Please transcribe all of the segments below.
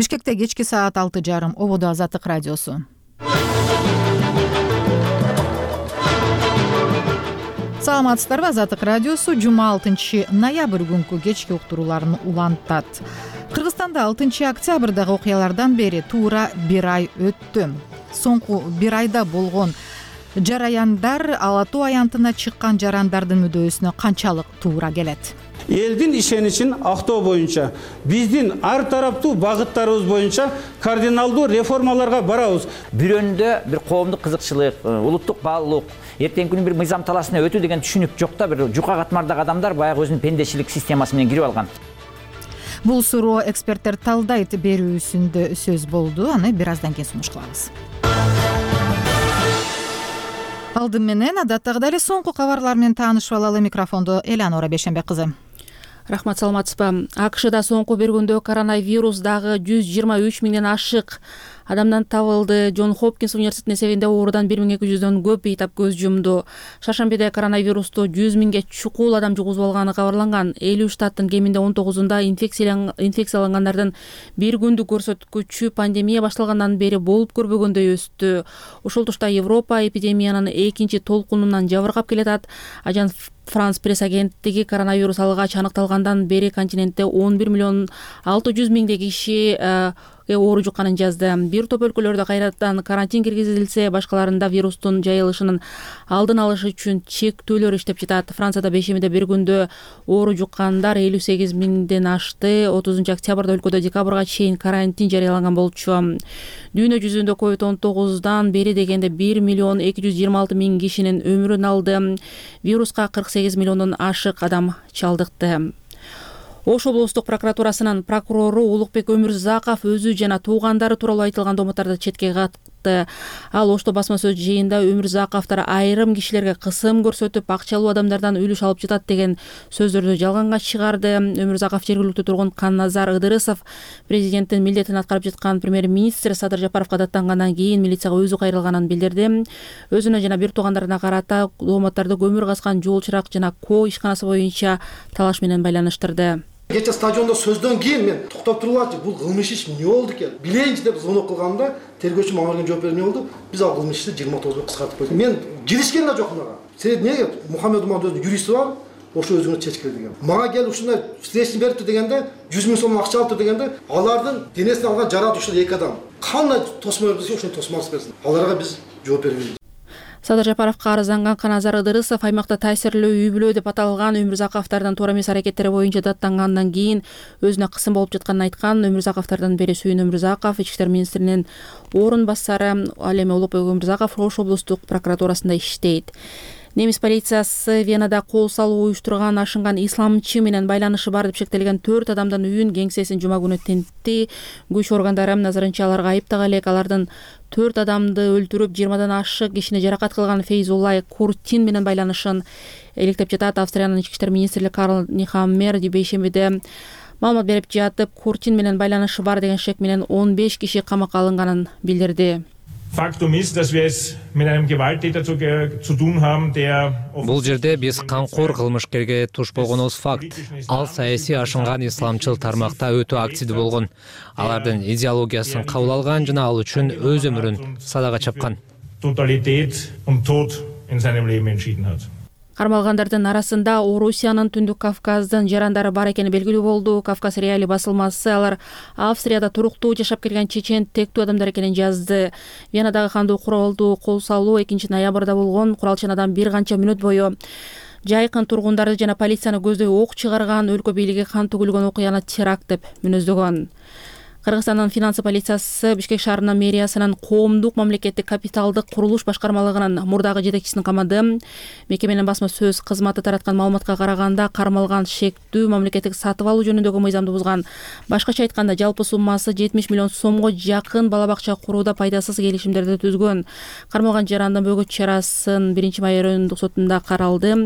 Бишкекте кечки саат 6:30 Ободо Азаттык радиосу. Саламатсыздарбы? Азаттык радиосу жума 6-ноябрь күнкү кечки уктурууларын улантат. Кыргызстанда 6-октябрдагы окуялардан бери туура бир ай өттү. Соңку бир айда болгон жараяндар Ала Тоо аянтына чыккан жарандардын мүдөөсүнө канчалык туура келет? Элдин ишеничин актоо боюнча биздин ар тараптуу багыттарыбыз боюнча кардиналдуу реформаларга барабыз. Бирөөндө бир коомдук кызыкчылык, улуттук баалуулук, эртеңки күнү бир мыйзам талашына өтүү деген түшүнүк жок да, бир жука катмардагы адамдар баягы өзүнүн пендечилик системасы менен кирип алган. Бул суроо эксперттер талдайт берүүсүндө сөз болду. Аны бир аздан кийин сунуш кылабыз. Алдын менен адаттагыдай эле соңку кабарлар менен таанышып алалы. Микрофондо Элеонора Бейшенбек кызы. Рахмат, саламатсызбы? AQShда соңку бир күндө коронавирус дагы 123 миңден ашык адамдан табылды. Джон Хопкинс университетинин эсебинде оорудан 1200дөн көп бейтап көз жумду. Шаршембиде коронавирусту 100 миңге чукул адам жугузуп алганы кабарланган. 50 штаттын кеминде 19-унда инфекциялангандардын бир күндүк көрсөткүчү пандемия башталгандан бери болуп көрбөгөндөй өстү. Ушул тушта Европа эпидемиянын экинчи толкунунан жабыркап келатат. Ажан Франс пресс агенттиги коронавирус алгач аныкталгандан бери континентте 11 миллион 600 миңдей киши оору жукканын жазды. Бир топ өлкөлөрдө кайрадан карантин киргизилсе, башкаларында вирустун жайылышынын алдын алыш үчүн чектөөлөр иштеп жатат. Францияда бейшемиде бир күндө оору жуккандар 58 миңден ашты. 30-октябрда өлкөдө декабрга чейин карантин жарыяланган болчу. Дүйнө жүзүндө COVID-19дан бери дегенде 1 миллион 226 миң кишинин өмүрүн алды. Вируска 48 миллиондон ашык адам чалдыкты. Ош облустук прокуратурасынын прокурору Улукбек Өмүрзаков өзү жана туугандары тууралуу айтылган домуттарды четке катты. Ал Ошто басма сөз жыйында Өмүрзаковдор айрым кишилерге кысым көрсөтүп, акчалуу адамдардан үлүш алып жатат деген сөздөрдү жалганга чыгарды. Өмүрзаков жергиликтүү тургун Канназар Ыдырысов президенттин милдетин аткарып жаткан премьер-министр Садыр Жапаровго даттангандан кийин милицияга өзү кайрылганын билдирди. Өзүнө жана бир туугандарына карата дооматтарды көмүр каскан жол чырак жана КО ишканасы боюнча талаш менен байланыштырды. Кече стадиондо сөздөн кийин мен токтоп туруп бул кылмыш иш эмне болду экен? Билейинчи деп звонок кылганда тергөөчү мага берген жооп эмне болду? Биз ал кылмыш ишти 29 кыскартып койдук. Мен киришкен да жок мага. Сен эмнеге Мухаммед Умардын юристи бар, ошо өзүңө чечкил деген. Мага кел ушундай встреча бериптир дегенде 100 миң сом акча алыптыр дегенде алардын денесине алган жаратуучу эки адам. Кандай тосмо берсе ошону тосмос берсин. Аларга биз жооп бербейбиз. Садыр Жапаровго арызанган Каназар Ыдырысов аймакта таасирлүү үй-бүлө деп аталган Өмүрзаковдордун туура эмес аракеттери боюнча даттангандан кийин өзүнө кысым болуп жатканын айткан. Өмүрзаковдордон бери Сүйүн Өмүрзаков ички иштер министринин орун басары, ал эми Улукбек Өмүрзаков Ош облустук прокуратурасында иштейт. Немис полициясы Венада кол салуу уюштурган ашынган исламчы менен байланышы бар деп шектелген 4 адамдын үйүн кеңсесин жума күнү тинтти. Күч органдары назарынча аларга айыптага элек. Алардын 4 адамды өлтүрүп 20дан ашык кишини жаракат кылган Фейзуллай Куртин менен байланышын иликтеп жатат. Австриянын ички иштер министри Карл Нихаммер бейшембиде маалымат берип жатып, Куртин менен байланышы бар деген шек менен 15 киши камакка алынганын билдирди. Faktum ist, dass wir es mit einem Gewalttäter zu tun haben, der... Бул жерде биз камкор кылмышкерге туш болгонубуз факт. Ал саясий ашынган исламчыл тармакта өтө активдүү болгон. Алардын идеологиясын кабыл алган жана ал үчүн өз өмүрүн садага чапкан. Totalität und Tod in seinem Leben entschieden hat. Кармалгандардын арасында Орусиянын Түндүк Кавказдын жарандары бар экени белгилүү болду. Кавказ реали басылмасы алар Австрияда туруктуу жашап келген чечен тектүү адамдар экенин жазды. Венадагы кандуу куралдуу кол салуу 2-ноябрда болгон. Куралчанадан бир канча мүнөт бою жайкын тургундарды жана полицияны көздөй ок чыгарган, өлкө бийлиги кан төгүлгөн окуяны теракт деп мүнөздөгөн. Кыргызстандын финансы полициясы Бишкек шаарынын мэриясынын коомдук мамлекеттик капиталдык курулуш башкармалыгынын мурдагы жетекчисин камады. Мекеменин басма сөз кызматы тараткан маалыматка караганда, кармалган шектүү мамлекеттик сатып алуу жөнүндөгү мыйзамды бузган. Башкача айтканда, жалпы суммасы 70 миллион сомго жакын бала бакча курууда пайдасыз келишимдерди түзгөн. Кармалган жарандын бөгөт чарасын 1-май райондук сотунда каралды.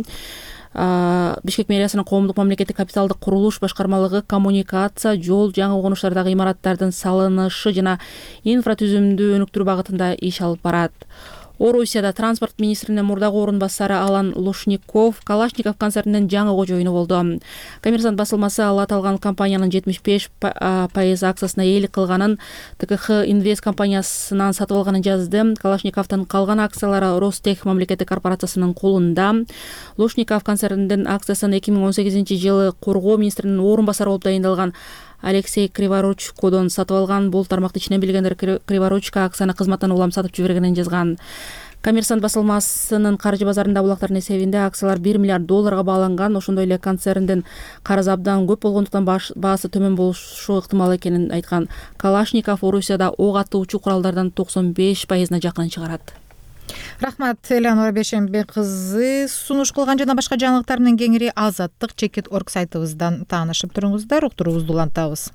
Бишкек мэриясынын коомдук мамлекеттик капиталдык курулуш башкармалыгы коммуникация, жол, жаңы угунуштардагы имараттардын салынышы жана инфратүзүмдү өнүктүрүү багытында иш алып барат. Орусияда транспорт министринин мурдагы орун басары Алан Лушников Калашников концертинин жаңы кожоюну болду. Коммерсант басылмасы ал аталган компаниянын 75% акциясына ээлик кылганын, ТКХ Инвест компаниясынан сатып алганын жазды. Калашниковдун калган акциялары Ростех мамлекеттик корпорациясынын колунда. Лушников концертинин акциясын 2018-жылы коргоо министринин орун басары болуп дайындалган Алексей Криворучкодон сатып алган. Бул тармакты ичинен билгендер Криворучка акцияны кызматтан улам сатып жибергенин жазган. Коммерсант басылмасынын каржы базарында булактардын эсебинде акциялар $1 миллиард бааланган. Ошондой эле концерндин карызы абдан көп болгондуктан баасы төмөн болушу ыктымал экенин айткан. Калашников Орусияда ок атуучу куралдардан 95%-на жакын чыгарат. Рахмат, Элеонора Бейшенбек кызы. Сунуш кылган жана башка жаңылыктар менен кеңири Азаттык Чекит.org сайтыбыздан таанышып туруңуздар. Уктуруубузду улантабыз.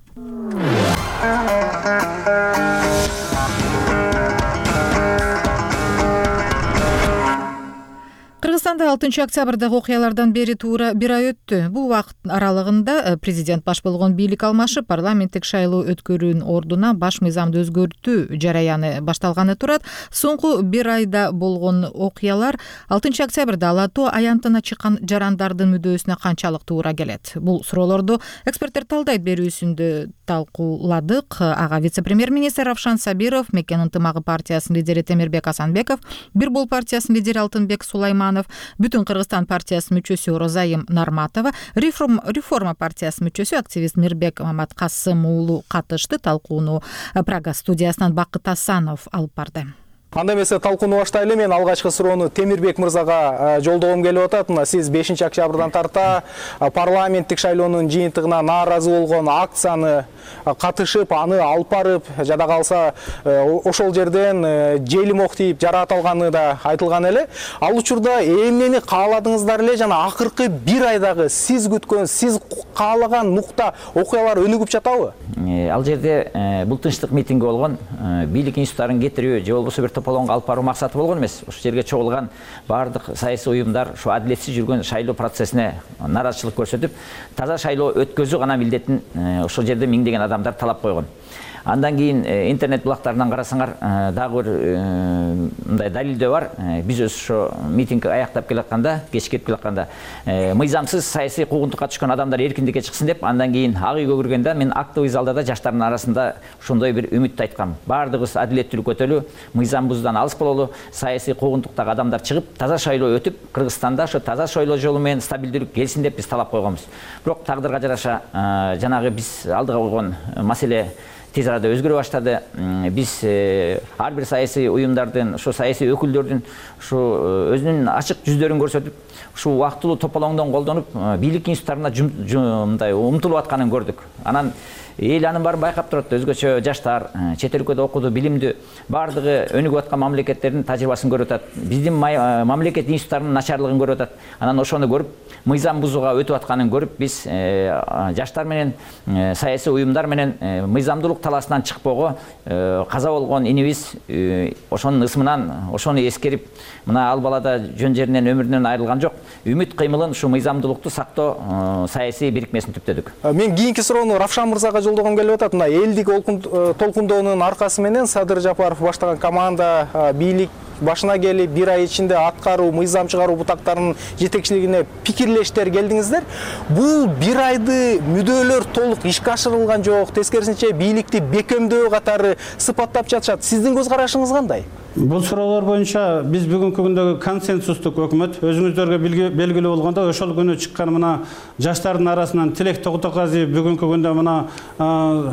Кыргызстанда 6 октябрдагы окуялардан бери туура 1 ай өттү. Бул убакыт аралыгында президент баш болгон бийлик алмашып, парламенттик шайлоо өткөрүүнүн ордуна баш мыйзамды өзгөртүү жараяны башталганы турат. Соңку 1 айда болгон окуялар 6 октябрда Ала Тоо аянтына чыккан жарандардын мүдөөсүнө канчалык туура келет? Бул суроолорду эксперттер талдайт берүүсүндө талкууладык. Ага вице-премьер-министр Равшан Сабиров, Меккен ынтымагы партиясынын лидери Темирбек Асанбеков, Бир бол партиясынын лидери Алтынбек Сулайманов, Бүтүн Кыргызстан партиясынын мүчөсү Розайым Нарматова, Реформа партиясынын мүчөсү активист Мирбек Маматкасым уулу катышты. Талкууну Прага студиясынан Бакыт Асанов алып барды. Анда эмесе талкууну баштайлы. Мен алгачкы суроону Темирбек мырзага жолдогум келип атат. Мына сиз 5 октябрдан тарта парламенттик шайлоонун жыйынтыгына нааразы болгон акцияны катышып, аны алып барып, жада калса ошол жерден желимок тийип жаратылганы да айтылган эле. Ал учурда эмнени кааладыңыздар эле жана акыркы 1 айдагы сиз күткөн, сиз каалаган нукта окуялар өнүгүп жатабы? Ал жерде бул тынчтык митинги болгон, бийлик институттарын кетирүү же болбосо бир тополоңго алып баруу максаты болгон эмес. Ошол жерге чогулган бардык саясий уюмдар ушу адилетсиз жүргөн шайлоо процессине нааразычылык көрсөтүп, таза шайлоо өткөзүү гана милдетин ошол жерде миңдеген адамдар талап койгон. Андан кийин интернет булактарынан карасаңар дагы бир мындай далилдөө бар. Биз ошо митинг аяктап келатканда, кечкирип келатканда мыйзамсыз саясий куугунтукка түшкөн адамдар эркиндикке чыксын деп, андан кийин ак үйгө киргенде мен актовый залда да жаштардын арасында ошондой бир үмүттү айткам. Бардыгыбыз адилеттүүлүк өтөлү, мыйзам бузуудан алыс бололу, саясий куугунтуктагы адамдар чыгып, таза шайлоо өтүп, Кыргызстанда ошо таза шайлоо жолу менен стабилдүүлүк келсин деп биз талап койгонбуз. Бирок тагдырга жараша жанагы биз алдыга койгон маселе тез арада өзгөрө баштады. Биз ар бир саясий уюмдардын, ошо саясий өкүлдөрдүн ушу өзүнүн ачык жүздөрүн көрсөтүп, ушу убактылуу тополоңдон колдонуп, бийлик институттарына мындай умтулуп атканын көрдүк. Анан эл анын баарын байкап турат. Өзгөчө жаштар, чет өлкөдө окуду, билимдүү, бардыгы өнүгүп аткан мамлекеттердин тажрыйбасын көрүп атат. Биздин мамлекет институттарынын начарлыгын көрүп атат. Анан ошону көрүп, мыйзам бузууга өтүп атканын көрүп, биз жаштар менен, саясий уюмдар менен мыйзамдуулук талаасынан чыкпоого каза болгон инибиз ошонун ысмынан, ошону эскерип, мына ал бала да жөн жеринен өмүрүнөн айрылган жок. Үмүт кыймылын, ушу мыйзамдуулукту сактоо саясий бирикмесин түптөдүк. Мен кийинки суроону Равшан мырзага жолдогум келип атат. Мына элдик толкундоонун аркасы менен Садыр Жапаров баштаган команда бийлик башына келип 1 ай ичинде аткаруу, мыйзам чыгаруу бутактарынын жетекчилигине пикирлештер келдиңиздер. Бул 1 айды мүдөөлөр толук ишке ашырылган жок, тескерисинче бийликти бекемдөө катары сыпаттап жатышат. Сиздин көз карашыңыз кандай? Бул суроолор боюнча биз бүгүнкү күндөгү консенсустук өкмөт, өзүңүздөргө белгилүү болгондой, ошол күнү чыккан мына жаштардын арасынан Тилек Тогутоказиев бүгүнкү күндө мына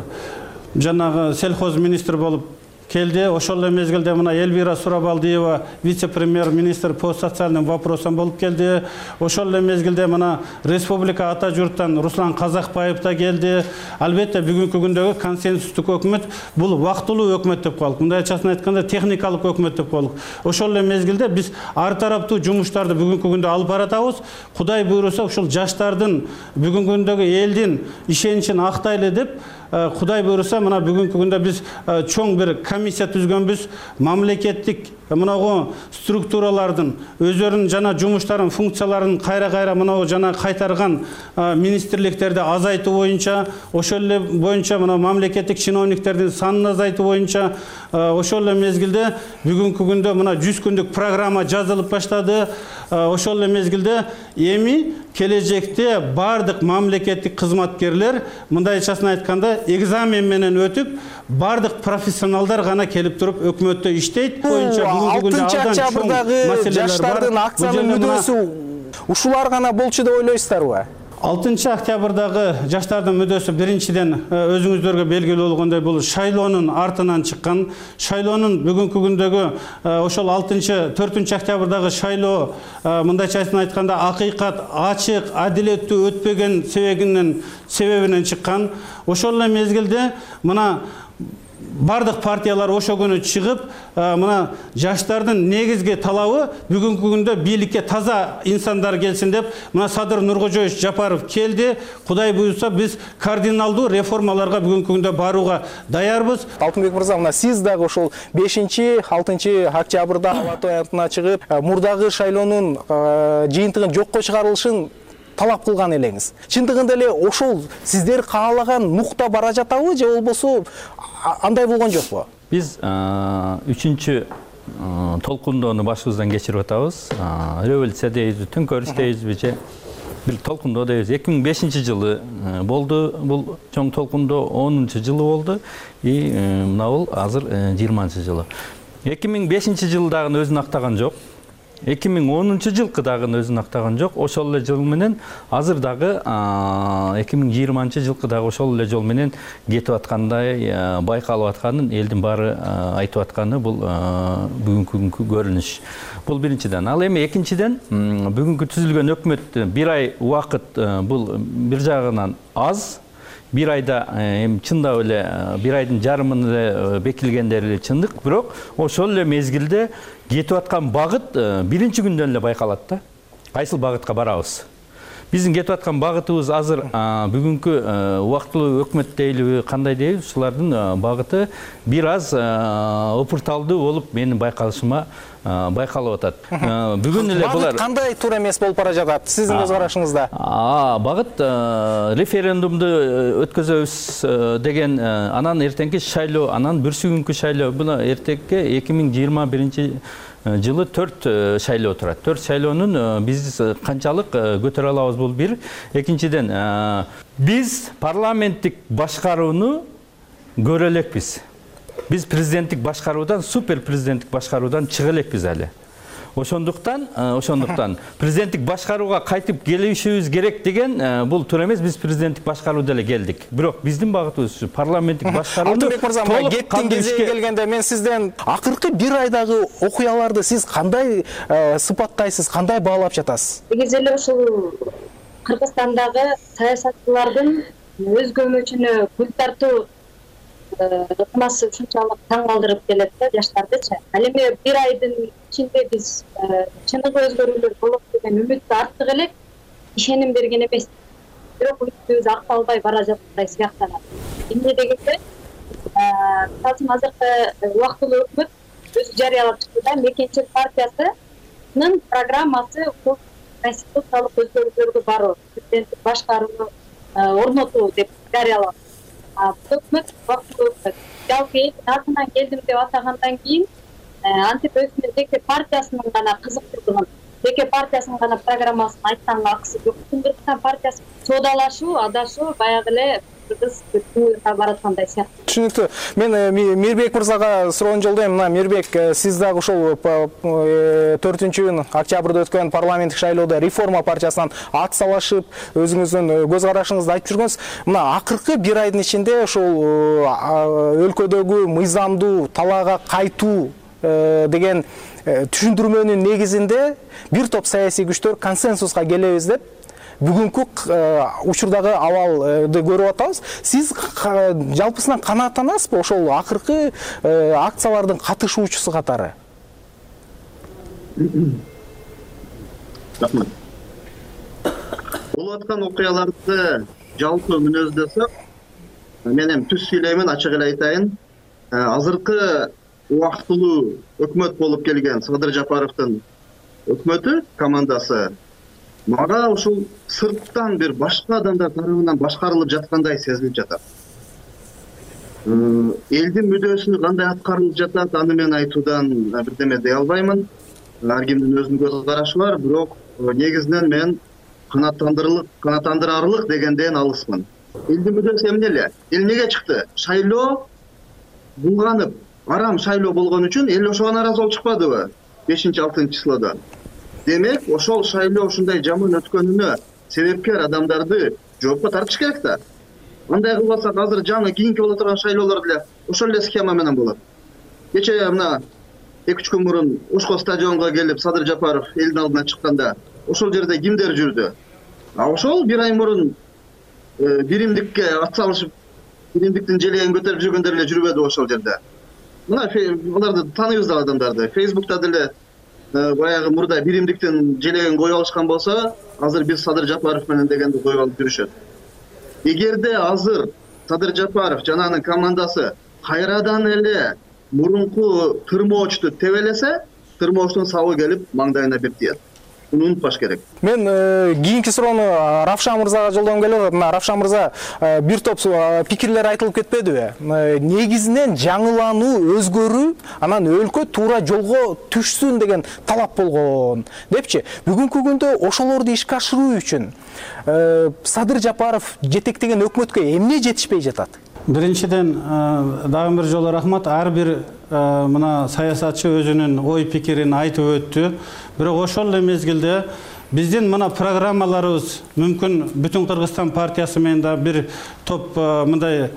жанагы сельхоз министр болуп келди. Ошол эле мезгилде мына Эльвира Сурабалдиева вице-премьер-министр по социальным вопросам болуп келди. Ошол эле мезгилде мына республика ата журттан Руслан Казакбаев да келди. Албетте бүгүнкү күндөгү консенсустук өкмөт бул убактылуу өкмөт деп коелук. Мындайчасын айтканда техникалык өкмөт деп коелук. Ошол эле мезгилде биз ар тараптуу жумуштарды бүгүнкү күндө алып баратабыз. Кудай буйруса ушул жаштардын бүгүнкү күндөгү элдин ишеничин актайлы деп Құдай бұйырса, мына бүгінгі күнде біз чоң бір комиссия түзгөнбүз. Мамлекеттик мынау структуралардың өздерінің жана жұмыштарын, функцияларын қайра мынау жана қайтарған министрліктерді азайту бойынша, ошол бойынша мынау мамлекеттик чиновниктердің санын азайту бойынша, ошол мезгилде бүгүнкү күндө мына 100 күндүк программа жазылып баштады. Ошол мезгилде эми келечекте бардык мамлекеттик кызматкерлер, мындайчасын айтканда, экзамен менен өтүп, бардык профессионалдар гана келип туруп өкмөттө иштейт. Боюнча бүгүнкү күндө абдан чоң маселелер бар. Жаштардын акциянын мүдөсү ушулар гана болчу деп ойлойсуздарбы? 6 октябрдагы жаштардын мүдөсү биринчиден өзүңүздөргө белгилүү болгондой бул шайлоонун артынан чыккан. Шайлоонун бүгүнкү күндөгү ошол 4 октябрдагы шайлоо мындайча айтканда акыйкат, ачык, адилеттүү өтпөгөн себебинен чыккан. Ошол мезгилде мына бардык партиялар ошо күнү чыгып, мына жаштардын негизги талабы бүгүнкү күндө бийликке таза инсандар келсин деп, мына Садыр Нуркожоевич Жапаров келди. Кудай буйрса, биз кардиналдуу реформаларга бүгүнкү күндө барууга даярбыз. Алтынбек мырза, мына сиз дагы ошол 5-6 октябрда Алатау аянтына чыгып, мурдагы шайлоонун жыйынтыгын жокко чыгарылышын талап кылган элеңиз. Чындыгында эле ошол сиздер каалаган нукта бара жатабы, же болбосо андай болгон жокпу? Биз 3-чү толкундоону башыбыздан кечирип атабыз. Революция дейбиз, төңкөрүш дейбизби же бир толкундоо дейбиз. 2005-жылы болду бул чоң толкундоо, 10-жылы болду. И мына бул азыр 20-жылы. 2005-жылы дагы өзүн актаган жок. 2010-жылкы дагы өзүн актаган жок. Ошол эле жол менен азыр дагы 2020-жылкы дагы ошол эле жол менен кетип аткандай байкалып атканын элдин баары айтып атканы бул бүгүнкү көрүнүш. Бул биринчиден. Ал эми экинчиден бүгүнкү түзүлгөн өкмөт 1 ай убакыт бул бир жагынан аз. 1 айда чындап эле 1 айдын жарымын эле бекилгендери чындык, бирок ошол эле мезгилде кетип аткан багыт биринчи күндөн эле байкалат да. Кайсыл багытка барабыз? Биздин кетип аткан багытыбыз азыр бүгүнкү убактылуу өкмөт дейлиби, кандай дейбиз, ушулардын багыты бир аз опурталдуу болуп менин байкалышыма байкалып атат. Бүгүн эле булар кандай туура эмес болуп бара жатат сиздин көз карашыңызда? Багыт референдумду өткөзөбүз деген, анан эртеңки шайлоо, анан бүрсүгүнкү шайлоо. Буна эртекке 2021 жылы 4 шайлоо турат. 4 шайлоонун биз канчалык көтөрө алабыз, бул бир. Экинчиден, биз парламенттик башкарууну көрө элекпиз. Биз президенттик башкаруудан, супер президенттик башкаруудан чыга элекпиз али. Ошондуктан президенттик башкарууга кайтып келишибиз керек деген бул туура эмес. Биз президенттик башкарууда эле келдик. Бирок биздин багытыбыз парламенттик башкарууну. Алтынбек мырза, кеттин кезиге келгенде мен сизден акыркы 1 айдагы окуяларды сиз кандай сыпаттайсыз, кандай баалап жатасыз? Негизи эле ушул Кыргызстандагы саясатчылардын өзгөмөчүнө гүл тартуу ыкмасы ушунчалык таң калтырып келет да жаштардычы. Ал эми 1 айдын ичинде биз чыныгы өзгөрүүлөр болот деген үмүттү арттык элек, ишеним берген эмес. Бирок үмүтүбүз акталбай бара жаткандай сыяктанат. Эмне дегенде, азыркы убактылуу өкмөт өзү жарыялап чыкты да, Мекенчил партиясынын программасы конституциялык өзгөрүүлөргө баруу, президенттик башкарууну орнотуу деп жарыялап. Өкмөт убактылуу өкмөт. Жалпы атынан келдим деп атагандан кийин антип өзүнүн жеке партиясынын гана кызыктырдыгын, жеке партиясынын гана программасын айтканга акысы жок. Кыргызстан партиясы соодалашуу, адашуу баягы эле кыргыз көтүүгө бараткандай сыяктуу. Түшүнүктүү. Мен Мирбек мырзага суроону жолдойм. Мына Мирбек, сиз дагы ошол 4 октябрда өткөн парламенттик шайлоодо реформа партиясынан атсалашып, өзүңүздүн көз карашыңызды айтып жүргөнсүз. Мына акыркы 1 айдын ичинде ошол өлкөдөгү мыйзамдуу талаага кайтуу деген түшүндүрмөнүн негизинде бир топ саясий күчтөр консенсуска келебиз деп бүгүнкү учурдагы абалды көрүп атабыз. Сиз жалпысынан канааттанасызбы ошол акыркы акциялардын катышуучусу катары? Болуп аткан окуяларды жалпы мүнөздөсөк, мен эми түз сүйлөймүн, ачык эле айтайын. Азыркы убактылуу өкмөт болуп келген Садыр Жапаровдун өкмөтү, командасы мага ушул сырттан бир башка адамдар тарабынан башкарылып жаткандай сезилип жатат. Элдин мүдөөсүнө кандай аткарылып жатат, аны мен айтуудан бирдеме дей албаймын. Ар кимдин өзүнүн көз карашы бар, бирок негизинен мен канааттандырарлык дегенден алысмын. Элдин мүдөөсү эмне эле? Эл эмнеге чыкты? Шайлоо булганып, арам шайлоо болгон үчүн эл ошого нааразы болуп чыкпадыбы? 5-6 числода. Демек, ошол шайлоо ушундай жаман өткөнүнө себепкер адамдарды жоопко тартыш керек да. Андай кылбасак, азыр жаңы кийинки боло турган шайлоолор деле ошол эле схема менен болот. Кечээ мына 2-3 күн мурун Ошко стадионго келип Садыр Жапаров элдин алдына чыкканда, ошол жерде кимдер жүрдү? Ошол бир ай мурун биримдикке ат салышып, биримдиктин желегин көтөрүп жүргөндөр эле жүрбөдү ошол жерде. Мына аларды тааныйбыз да адамдарды. Фейсбукта деле баягы мурда биримдиктин желегин коюп алышкан болсо, азыр биз Садыр Жапаров менен дегенди коюп алып жүрүшөт. Эгерде азыр Садыр Жапаров жана анын командасы кайрадан эле мурунку тырмоочту тебелесе, тырмоочтун сабы келип маңдайына бир тиет. Буну унутпаш керек. Мен кийинки суроону Равшан мырзага жолдогум келип атат. Мына Равшан мырза бир топ пикирлер айтылып кетпедиби? Негизинен жаңылануу, өзгөрүү, анан өлкө туура жолго түшсүн деген талап болгон депчи. Бүгүнкү күндө ошолорду ишке ашыруу үчүн Садыр Жапаров жетектеген өкмөткө эмне жетишпей жатат? Биринчиден дагы бир жолу рахмат. Ар бир мына саясатчы өзүнүн ой пикирин айтып өттү. Бирок ошол эле мезгилде биздин мына программаларыбыз мүмкүн бүтүн Кыргызстан партиясы менен да бир топ мындай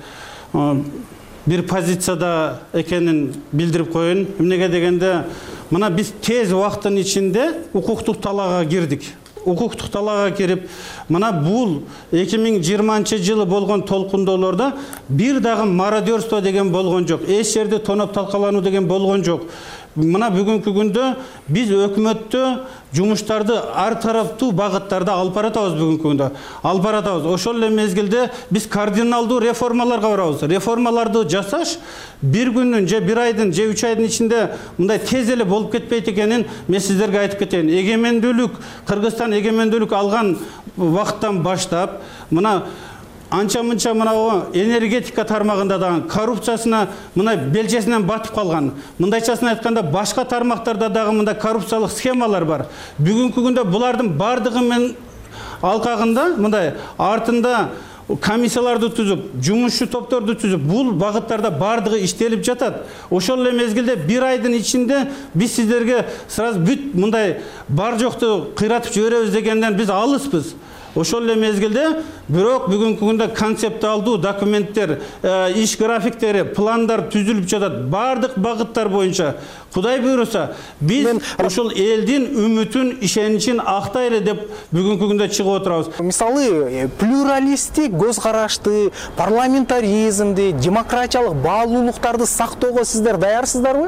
бир позицияда экенин билдирип коеюн. Эмнеге дегенде, мына биз тез убакыттын ичинде укуктук талаага кирдик. Укуктук талаага кирип, мына бул 2020-жылы болгон толкундоолордо бир дагы мародерство деген болгон жок. Эч жерде тоноп талкалануу деген болгон жок. Мына бүгүнкү күндө биз өкмөттө жумуштарды ар тараптуу багыттарда алып баратабыз. Бүгүнкү күндө алып баратабыз. Ошол эле мезгилде биз кардиналдуу реформаларга барабыз. Реформаларды жасаш бир күндүн же бир айдын же 3 айдын ичинде мындай тез эле болуп кетпейт экенин мен сиздерге айтып кетейин. Эгемендүүлүк, Кыргызстан эгемендүүлүк алган убакыттан баштап мына анча-мынча мына энергетика тармагында дагы коррупциясына мына белчесинен батып калган. Мындайчасын айтканда башка тармактарда дагы мындай коррупциялык схемалар бар. Бүгүнкү күндө булардын бардыгы менен алкагында мындай артында комиссияларды түзүп, жумушчу топторду түзүп, бул багыттарда бардыгы иштелип жатат. Ошол эле мезгилде бир айдын ичинде биз сиздерге сразу бүт мындай бар жокту кыйратып жиберебиз дегенден биз алыспыз. Ошол эле мезгилде бирок бүгүнкү күндө концептуалдуу документтер, иш графиктери, пландар түзүлүп жатат бардык багыттар боюнча. Кудай буйруса, биз ошол элдин үмүтүн, ишеничин актайлы деп бүгүнкү күндө чыгып отурабыз. Мисалы, плюралисттик көз карашты, парламентаризмди, демократиялык баалуулуктарды сактоого сиздер даярсыздарбы?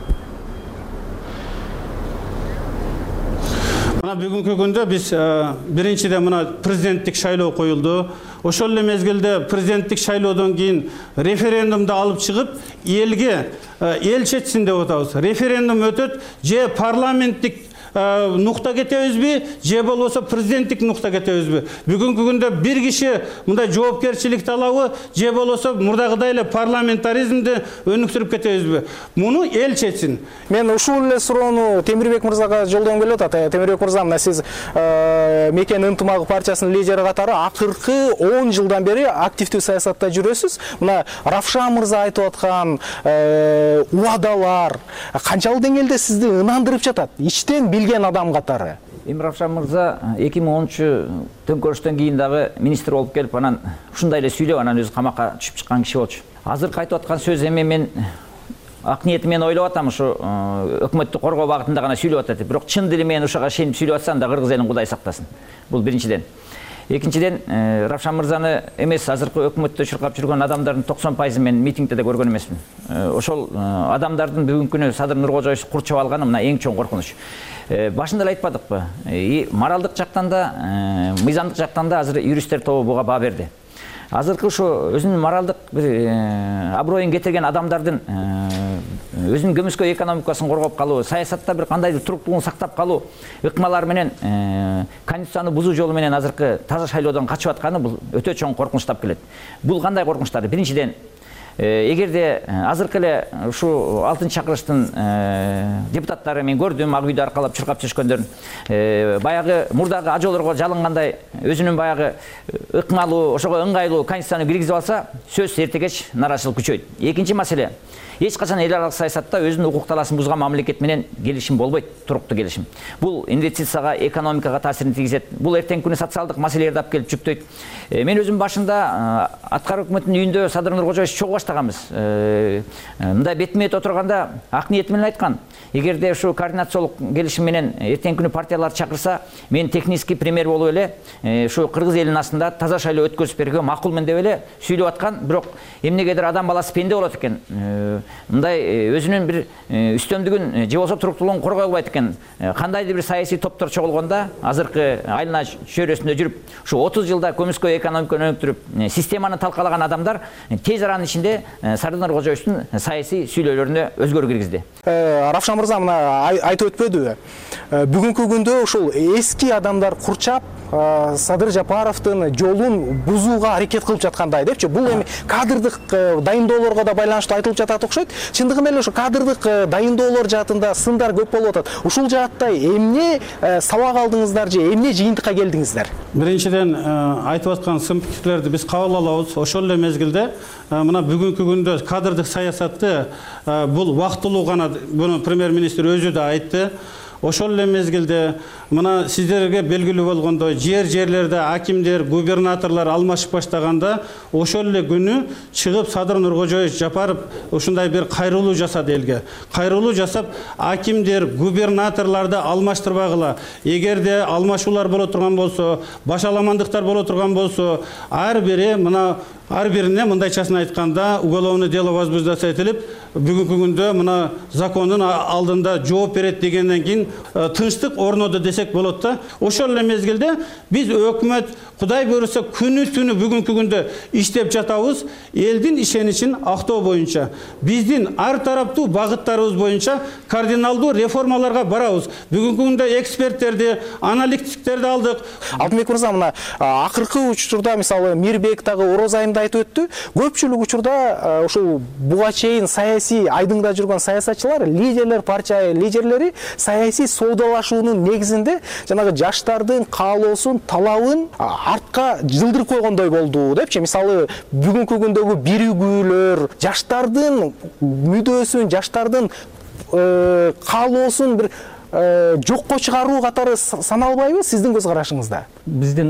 Мына бүгүнкү күндө биз биринчиден мына президенттик шайлоо коюлду. Ошол эле мезгилде президенттик шайлоодон кийин референдумду алып чыгып, элге эл четсин деп атабыз. Референдум өтөт, же парламенттик нукта кетебизби, же болбосо президенттик нукта кетебизби? Бүгүнкү күндө бир киши мындай жоопкерчиликти алабы, же болбосо мурдагыдай эле парламентаризмди өнүктүрүп кетебизби? Муну эл четсин. Мен ушул эле суроону Темирбек мырзага жолдогум келип атат. Темирбек мырза, мына сиз Мекен ынтымагы партиясынын лидери катары акыркы 10 жылдан бери активдүү саясатта жүрөсүз. Мына Равшан мырза айтып аткан убадалар канчалык деңгээлде сизди ынандырып жатат? Иштен билген адам катары. Равшан мырза 2010 төңкөрүштөн кийин дагы министр болуп келип, анан ушундай эле сүйлөп, анан өзү камакка түшүп чыккан киши болчу. Азыр кайтып аткан сөз эми мен ак ниетимен ойлоп атам, ушу өкмөттү коргоо багытында гана сүйлөп атат. Бирок чын дили менен ушуга ишенип сүйлөп атсам да кыргыз элин Кудай сактасын. Бул биринчиден. Экинчиден, Равшан мырзаны эмес, азыркы өкмөттө чуркап жүргөн адамдардын 90% мен митингде да көргөн эмесмин. Ошол адамдардын бүгүнкү күнү Садыр Нуркожоевич курчап алганы мына эң чоң коркунуч. Башында эле айтпадыкпы? Моралдык жактан да, мыйзамдык жактан да азыр юристтер тобу буга баа берди. азыркы ушу өзүнүн моралдык бир аброюн кетирген адамдардын өзүнүн көмүскө экономикасын коргоп калуу, саясатта бир кандайдыр туруктуулугун сактап калуу ыкмалар менен конституцияны бузуу жолу менен азыркы таза шайлоодон качып атканы бул өтө чоң коркунучтап келет. Бул кандай коркунучтар? Биринчиден, эгерде азыркы эле ушул 6-чакырыштын депутаттары мен көрдүм, ак үйдү аркалап чуркап жүрүшкөндөрүн, баягы мурдагы ажоолорго жалынгандай өзүнүн баягы ыкмалуу, ошого ыңгайлуу конституцияны киргизип алса, сөзсүз эрте-кеч нааразычылык күчөйт. Экинчи маселе, эч качан эл аралык саясатта өзүнүн укук таласын бузган мамлекет менен келишим болбойт, туруктуу келишим. Бул инвестицияга, экономикага таасирин тийгизет. Бул эртеңки күнү социалдык маселелерди алып келип жүктөйт. Мен өзүм башында аткаруу өкмөтүнүн үйүндө Садыр Нуркожоевич чогуу баштаганбыз. Мындай бетме-бет отурганда ак ниети менен айткан. Эгерде ушу координациялык келишим менен эртеңки күнү партиялар чакырса, мен технический премьер болуп эле ушу кыргыз элинин астында таза шайлоо өткөзүп бергенге макулмун деп эле сүйлөп аткан. Бирок эмнегедир адам баласы пенде болот экен. Мындай өзүнүн бир үстөмдүгүн же болбосо туруктуулугун коргой албайт экен. Кандайдыр бир саясий топтор чогулганда, азыркы айлана чөйрөсүндө жүрүп, ушу 30 жылда көмүскө экономиканы өнүктүрүп, системаны талкалаган адамдар тез аранын ичинде Садыр Нуркожоевичтин саясий сүйлөөлөрүнө өзгөрүү киргизди. Равшан мырза мына айтып өтпөдүбү? Бүгүнкү күндө ушул эски адамдар курчап Садыр Жапаровдун жолун бузууга аракет кылып жаткандай депчи. Бул эми кадрдык дайындоолорго да байланыштуу айтылып жатат окшойт. Чындыгы менен ушу кадрдык дайындоолор жаатында сындар көп болуп атат. Ушул жаатта эмне сабак алдыңыздар же эмне жыйынтыкка келдиңиздер? Биринчиден айтып аткан сын пикирлерди биз кабыл алабыз. Ошол эле мезгилде мына бүгүнкү күндө кадрдык саясатты бул убактылуу гана, буну премьер-министр өзү да айтты. Ошол эле мезгилде мына сиздерге белгилүү болгондой жерлерде акимдер, губернаторлор алмашып баштаганда ошол эле күнү чыгып Садыр Нуркожоевич Жапаров ушундай бир кайрылуу жасады элге. Кайрылуу жасап, акимдер, губернаторлорду алмаштырбагыла. Эгерде алмашуулар боло турган болсо, башаламандыктар боло турган болсо, ар бирине мындайчасын айтканда уголовное дело возбуждаться этилип, бүгүнкү күндө мына закондун алдында жооп берет дегенден кийин тынчтык орноду десек болот да. Ошол эле мезгилде биз өкмөт Кудай буйруса күнү түнү бүгүнкү күндө иштеп жатабыз. Элдин ишеничин актоо боюнча, биздин ар тараптуу багыттарыбыз боюнча кардиналдуу реформаларга барабыз. Бүгүнкү күндө эксперттерди, аналитиктерди алдык. Алтынбек мырза, мына акыркы учурда мисалы Мирбек дагы Орозайымда айтып өттү. Көпчүлүк учурда ушул буга чейин саясий айдыңда жүргөн саясатчылар, лидерлер, партия лидерлери саясий соодалашуунун негизинде жанагы жаштардын каалоосун, талабын артка жылдырып койгондой болду депчи. Мисалы бүгүнкү күндөгү биригүүлөр жаштардын мүдөөсүн, жаштардын каалоосун бир жокко чыгаруу катары саналбайбы сиздин көз карашыңызда? Биздин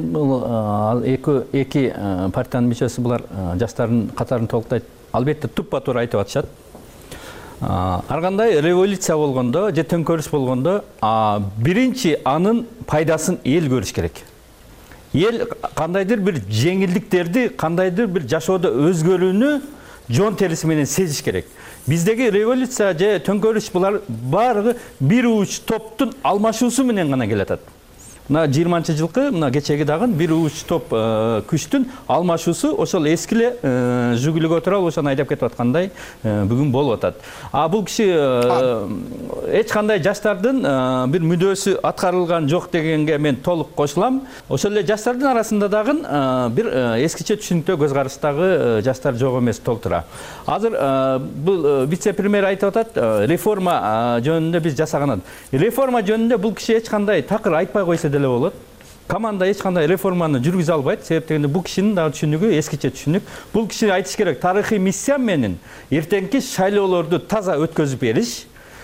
эки партиянын мүчөсү булар жаштардын катарын толуктайт. Албетте туппа туура айтып атышат. Ар кандай революция болгондо же төңкөрүш болгондо биринчи анын пайдасын эл көрүш керек. Ел кандайдыр бир жеңилдиктерди, кандайдыр бир жашоодо өзгөрүүнү жон терisi менен сезиш керек. Биздеги революция же төңкөрүш булар баары бир уч топтун алмашуусу менен гана келатат. Мына 20-жылкы мына кечеги дагы бир уч топ күчтүн алмашуусу ошол эскиле жүгүлүгө туралып ошону айдап кетип аткандай бүгүн болуп атат. Бул киши эч кандай жаштардын бир мүдөөсү аткарылган жок дегенге мен толук кошулам. Ошол эле жаштардын арасында дагы бир эскиче түшүнүктө көз караштагы жаштар жок эмес толтура. Азыр бул вице-премьер айтып атат, реформа жөнүндө биз жасаган. Реформа жөнүндө бул киши эч кандай такыр айтпай койсо деле болот. Команда эч кандай реформаны жүргүзө албайт. Себеп дегенде бул кишинин дагы түшүнүгү эскиче түшүнүк. Бул киши айтыш керек, тарыхый миссия менен эртеңки шайлоолорду таза өткөзүп бериш,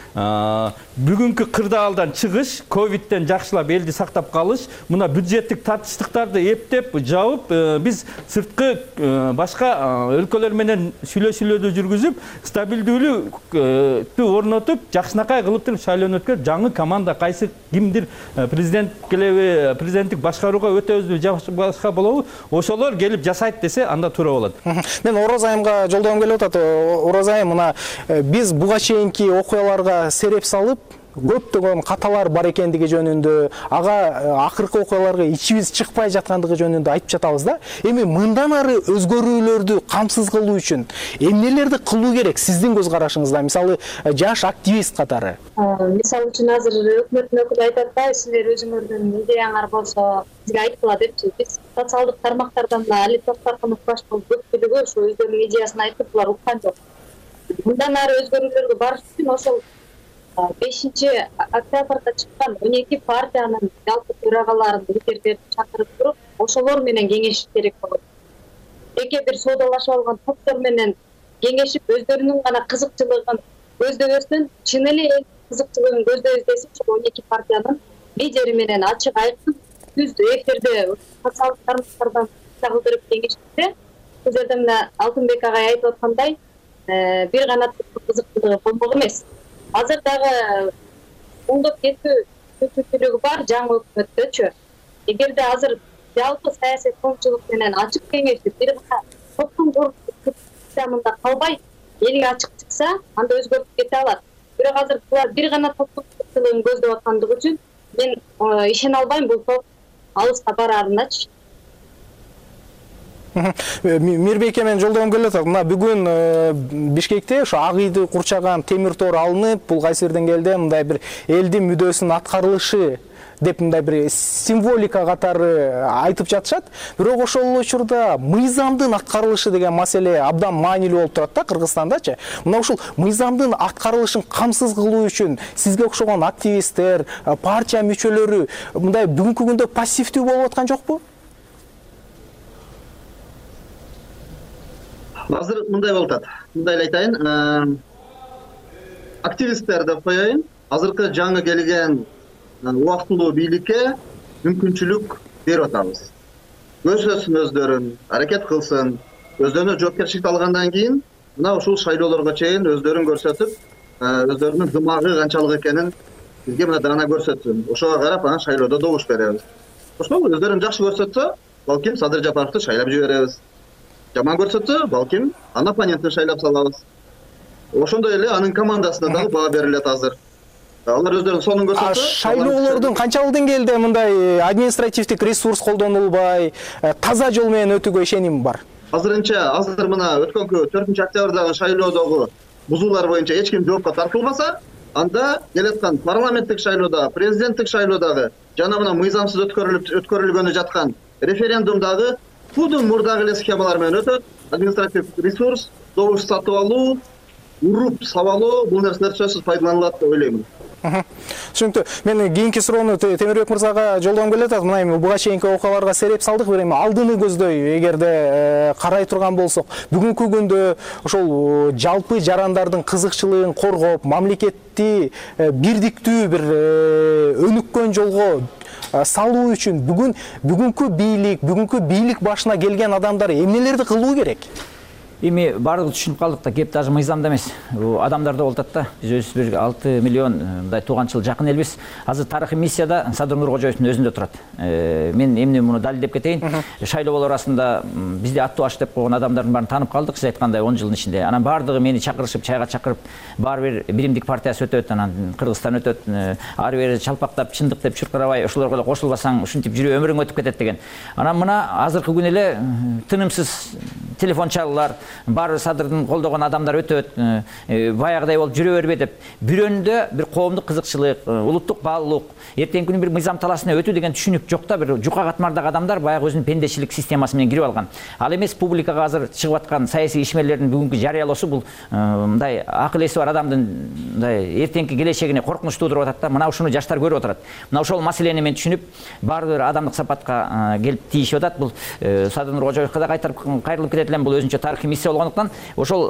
бүгүнкү кырдаалдан чыгыш, ковидтен жакшылап элди сактап калыш, мына бюджеттик тартыштыктарды эптеп жабып, биз сырткы башка өлкөлөр менен сүйлөшүүлөрдү жүргүзүп, стабилдүүлүктү орнотуп, жакшынакай кылып туруп шайлоону өткөрүп, жаңы команда кайсы кимдир президент келеби, президенттик башкарууга өтөбүзбү же башка болобу, ошолор келип жасайт десе, анда туура болот. Мен Орозайымга жолдогум келип атат. Орозайым, мына биз буга чейинки окуяларга сереп салып, көптөгөн каталар бар экендиги жөнүндө, ага акыркы окуяларга ичибиз чыкпай жаткандыгы жөнүндө айтып жатабыз да. Эми мындан ары өзгөрүүлөрдү камсыз кылуу үчүн эмнелерди кылуу керек сиздин көз карашыңызда, мисалы жаш активист катары? Мисалы үчүн азыр өкмөттүн өкүлү айтат да, силер өзүңөрдүн идеяңар болсо бизге айткыла депчи. Биз социалдык тармактардан Али Токтаркунов башкы көпчүлүгү ошо өздөрүнүн идеясын айтып, булар уккан жок. Мындан ары өзгөрүүлөргө барыш үчүн ошол 5 октябрда чыккан 12 партиянын жалпы төрагаларын лидерлерин чакырып туруп, ошолор менен кеңешиш керек болот. Жеке бир соодалашып алган топтор менен кеңешип, өздөрүнүн гана кызыкчылыгын көздөбөстөн, чын эле кызыкчылыгын көздөбөз десе, ошол 12 партиянын лидери менен ачык айкын түз эфирде социалдык тармактардан кылдырып кеңешсе, бул жерде мына Алтынбек агай айтып аткандай, бир гана кызыкчылыгы болмок эмес. Азыр дагы оңдоп кетүү мүмкүнчүлүгү бар жаңы өкмөттөчү. Эгерде азыр жалпы саясий коомчулук менен ачык кеңешип, бир гана топтун системасында калбай, элге ачык чыкса, анда өзгөртүп кете алат. Бирок азыр булар бир гана топтун кызыкчылыгын көздөп аткандыгы үчүн мен ишене албайм бул топ алыска барарыначы. Мирбекке мен жолдогум келип атат. Мына бүгүн Бишкекте ошо ак үйдү курчаган темир тор алынып, бул кайсы бирден келди, мындай бир элдин мүдөөсүнүн аткарылышы деп мындай бир символика катары айтып жатышат. Бирок ошол учурда мыйзамдын аткарылышы деген маселе абдан маанилүү болуп турат да Кыргызстандачы. Мына ушул мыйзамдын аткарылышын камсыз кылуу үчүн сизге окшогон активисттер, партия мүчөлөрү мындай бүгүнкү күндө пассивдүү болуп аткан жокпу? Азыр мындай болуп атат. Мындай айтайын, активисттер деп коеюн. Азыркы жаңы келген убактылуу бийликке мүмкүнчүлүк берип атабыз. Көрсөтсүн өздөрүн, аракет кылсын, өздөрүнө жоопкерчиликти алгандан кийин мына ушул шайлоолорго чейин өздөрүн көрсөтүп, өздөрүнүн дымагы канчалык экенин бизге мына дана көрсөтсүн. Ошого карап анан шайлоодо добуш беребиз. Ошол өздөрүн жакшы көрсөтсө, балким Садыр Жапаровду шайлап жиберебиз. Жаман көрсөтсө, балким анын оппонентин шайлап салабыз. Ошондой эле анын командасына дагы баа берилет азыр. Алар өздөрүнүн сонун көрсөтсө, шайлоолордун канчалык деңгээлде мындай административдик ресурс колдонулбай, таза жол менен өтүүгө ишеним бар. Азыр мына өткөнкү 4 октябрдагы шайлоодогу бузуулар боюнча эч ким жоопко тартылбаса, анда келаткан парламенттик шайлоодо, президенттик шайлоодагы жана мына мыйзамсыз өткөрүлгөнү жаткан референдумдагы Будун мурдагы эле схемалар менен өтөт. Административ ресурс, добуш сатып алуу, уруп сабалоо, бул нерселер сөзсүз пайдаланылат деп ойлоймун. Түшүнүктүү. Мен кийинки суроону Темирбек мырзага жолдогум келип атат. Мына эми буга чейинки окуяларга сереп салдык, бир эми алдыны көздөй эгерде карай турган болсок, бүгүнкү күндө ошол жалпы жарандардын кызыкчылыгын коргоп, мамлекетти бирдиктүү бир өнүккөн жолго салуу үчүн бүгүнкү бийлик башына келген адамдар эмнелерди кылуу керек? Эми бардыгы түшүнүп калдык да, кеп даже мыйзамда эмес. Адамдарда болуп атат да. Биз өзүбүз бир 6 миллион мындай тууганчыл жакын элбиз. Азыр тарыхый миссияда Садыр Нуркожоевдун өзүндө турат. Мен эмне муну далилдеп кетейин. Шайлоолор арасында бизде аттуу аш деп койгон адамдардын баарын таанып калдык, сиз айткандай 10 жылдын ичинде. Анан бардыгы мени чакырышып, чайга чакырып, баары бир биримдик партиясы өтөт, анан Кыргызстан өтөт. Ары бери чалпактап, чындык деп чуркарабай, ошолорго эле кошулбасаң, ушинтип жүрүп өмүрүң өтүп кетет деген. Анан мына азыркы күн эле тынымсыз телефон чалуулар, баары Садырдын колдогон адамдар өтөт, баягыдай болуп жүрө бербей деп. Бирөөндө бир коомдук кызыкчылык, улуттук баалуулук, эртеңки күнү бир мыйзам талаасына өтүү деген түшүнүк жок да, бир жука катмардагы адамдар баягы өзүнүн пендечилик системасы менен кирип алган. Ал эмес публикага азыр чыгып аткан саясий ишмерлердин бүгүнкү жарыялоосу бул мындай акыл эси бар адамдын мындай эртеңки келечегине коркунуч туудуруп атат да. Мына ушуну жаштар көрүп отурат. Мына ошол маселени мен түшүнүп, баары бир адамдык сапатка келип тийишип атат. Бул Садыр Нуркожоевго да кайрылып кетет элем, бул өзүнчө тарыхый миссия болгондуктан ошол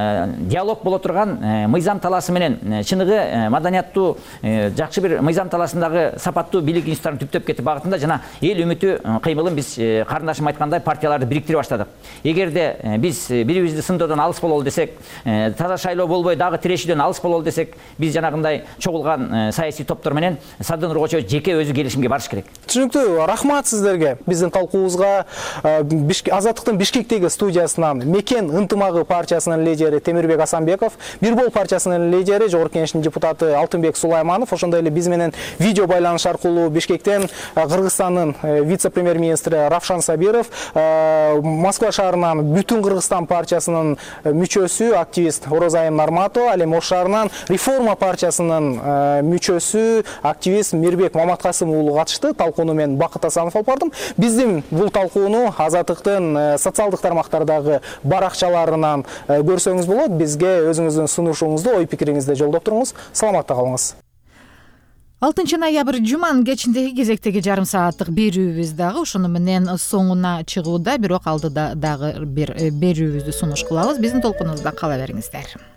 диалог боло турган мыйзам талаасы менен чыныгы маданияттуу жакшы бир мыйзам талаасындагы сапаттуу бийлик институттарын түптөп кетүү багытында жана эл үмүтү кыймылын биз карындашым айткандай партияларды бириктире баштадык. Эгерде биз бирибизди сындоодон алыс бололу десек, таза шайлоо болбой дагы тирешүүдөн алыс бололу десек, биз жанагындай чогулган саясий топтор менен Садыр Нуркожоев жеке өзү келишимге барыш керек. Түшүнүктүү. Рахмат сиздерге. Биздин талкуубузга Азаттыктын Бишкектеги студия студиясынан Мекен ынтымагы партиясынын лидери Темирбек Асанбеков, Бир Бол партиясынын лидери Жогорку Кеңештин депутаты Алтынбек Сулайманов, ошондой эле биз менен видео байланыш аркылуу Бишкектен Кыргызстандын вице-премьер-министри Равшан Сабиров, Москва шаарынан Бүтүн Кыргызстан партиясынын мүчөсү, активист Орозайым Нарматова, ал эми Ош шаарынан Реформа партиясынын мүчөсү, активист Мирбек Маматкасым уулу катышты. Талкууну мен Бакыт Асанов алып бардым. Биздин бул талкууну Азаттыктын социалдык тармактардагы баракчаларынан көрсөңүз болот. Бизге өзүңүздүн сунушуңузду, ой пикириңизди жолдоп туруңуз. Саламатта калыңыз. 6 ноябрь жуманын кечиндеги кезектеги жарым сааттык берүүбүз дагы ошону менен соңуна чыгууда, бирок алдыда дагы бир берүүбүздү сунуш кылабыз. Биздин толкунубузда кала бериңиздер.